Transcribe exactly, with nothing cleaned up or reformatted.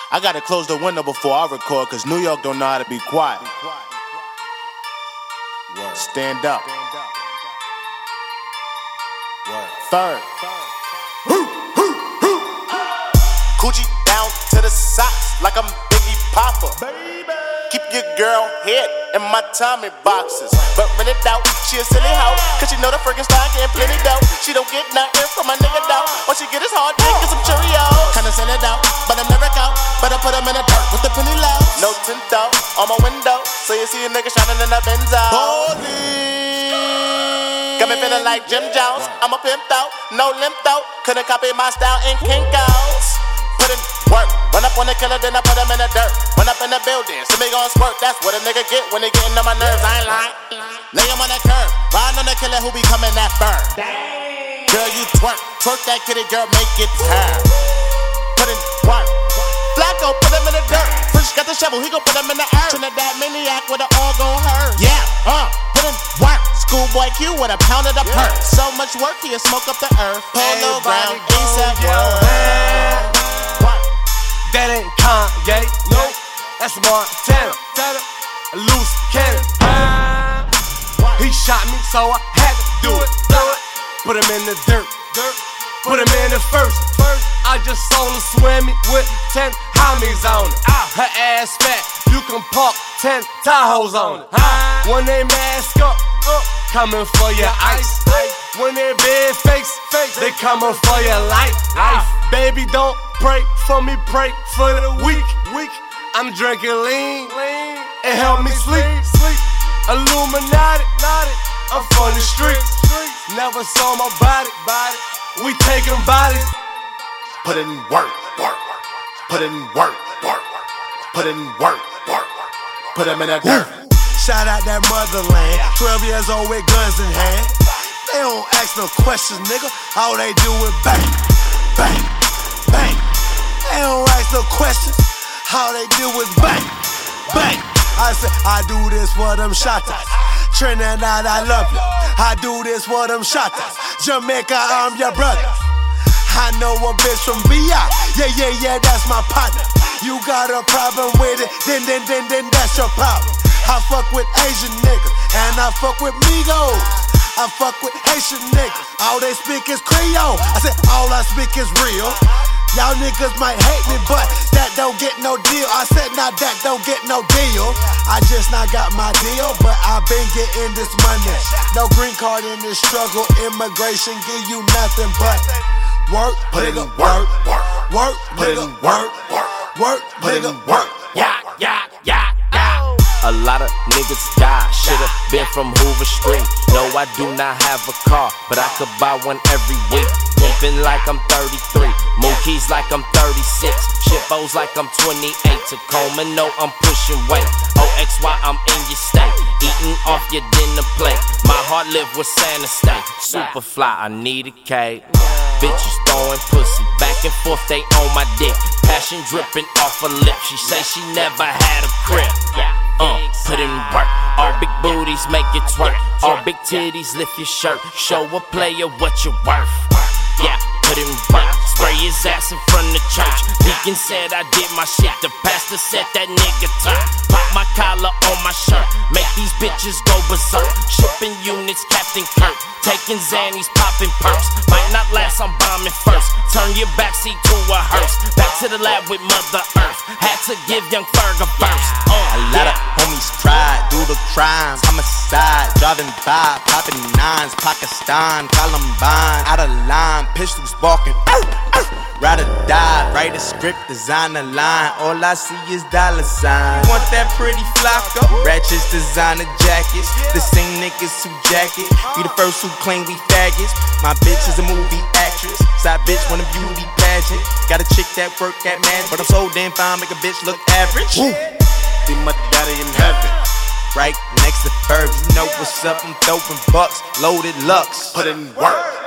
I gotta close the window before I record, cause New York don't know how to be quiet. Stand up. Third. Coochie down to the socks like I'm Biggie Popper. Keep your girl head in my Tommy boxes. But rent it out, she a silly hoe, cause she know the freaking style getting plenty dough. She don't get nothing from my nigga though. All she get is hard dick and some Cheerios. Kinda sell it out, but I'm never out. Better put them in the dirt with the penny low. No tint out on my window, so you see a nigga shining in that Benzo. Holy, got me feeling like Jim Jones. I'm a pimp out, no limp out. Couldn't copy my style in Kinko's. Put in work, run up on the killer, then I put him in the dirt. Run up in the building, so me gon' squirt. That's what a nigga get when he getting on my nerves. I ain't lying. Lay him on the curb, riding on the killer who be coming that firm. Girl, you twerk, twerk that kitty, girl, make it turn. Put in work. Flacco, put him in the dirt. Fresh got the shovel, he gon' put him in the earth. Trinidad maniac with the all gon' hurt. Yeah, uh, put in work. Schoolboy Q with a pound of the yeah. perk. So much work, he'll smoke up the earth. Polo ground, ASAP world. That ain't Kanye, no, that's Montana. A loose cannon. He shot me, so I had to do it. Put him in the dirt, put him in the first. I just saw him swimming with ten homies on it. Her ass fat, you can park ten Tahoes on it. When they mask up, coming for your ice. When they big face, they coming for your life. Baby, don't pray for me, pray for the weak. I'm drinking lean, it help me sleep. Illuminati, I'm from the streets. Never saw my body, we taking bodies. Put in work, work, put in work, work, put in work, work, put him in that dirt. Shout out that motherland, twelve years old with guns in hand. They don't ask no questions, nigga, all they do is bang, bang, bang. They don't ask no questions, all they do is bang, bang. I say, I do this for them shotters. Trinidad, I love you. I do this for them shotters. Jamaica, I'm your brother. I know a bitch from V I. Yeah, yeah, yeah, that's my partner. You got a problem with it, then, then, then, then that's your problem. I fuck with Asian niggas, and I fuck with Migos. I fuck with Haitian niggas, all they speak is Creole. I said, all I speak is real. Y'all niggas might hate me, but that don't get no deal. I said, nah, that don't get no deal. I just not got my deal, but I been getting this money. No green card in this struggle, immigration give you nothing but work, put in nigga, work, work, work, put in work, work, work, put in nigga, work. Yeah, yeah, yeah, yeah. A lot of niggas die, should've been from Hoover Street. No, I do not have a car, but I could buy one every week. Pimpin' like I'm thirty-three, Mookie's like I'm thirty-six, Shippo's like I'm twenty-eight, Tacoma, no, I'm pushing weight. O X Y, I'm in your state, eating off your dinner plate. My heart live with Santa State, super fly, I need a cake. Bitches throwing pussy, back and forth, they on my dick. Passion dripping off her lip, she say she never had a crib. Uh, put in work, all big booties make it twerk. All big titties lift your shirt, show a player what you're worth. Yeah, put in work, spray his ass in front of church. Deacon said I did my shit, the pastor said that nigga turn. Pop my collar on my shirt, make these bitches go berserk. Shipping units, Captain Kirk, taking Xannies, popping perks. Might not last, I'm bombing first. Turn your backseat to a hearse. Back to the lab with Mother Earth. Had to give young Ferg a verse. Uh, a lot of homies tried, do the crimes, homicide, driving by, popping nines, Pakistan, Columbine, out of line, pistols barking, ride or die, write a script, design a line, all I see is dollar signs. Want that pretty Flocko? Ratchets, designer jackets, the same niggas who jacket, we the first who claim we faggots. My bitch is a movie actress, side bitch want a beauty pageant. Got a chick that work at Magic, but I'm so damn fine, make a bitch look average. Woo. Be my daddy in heaven, right next to Ferg. You know what's up, I'm throwing bucks, loaded Lux. Put in work.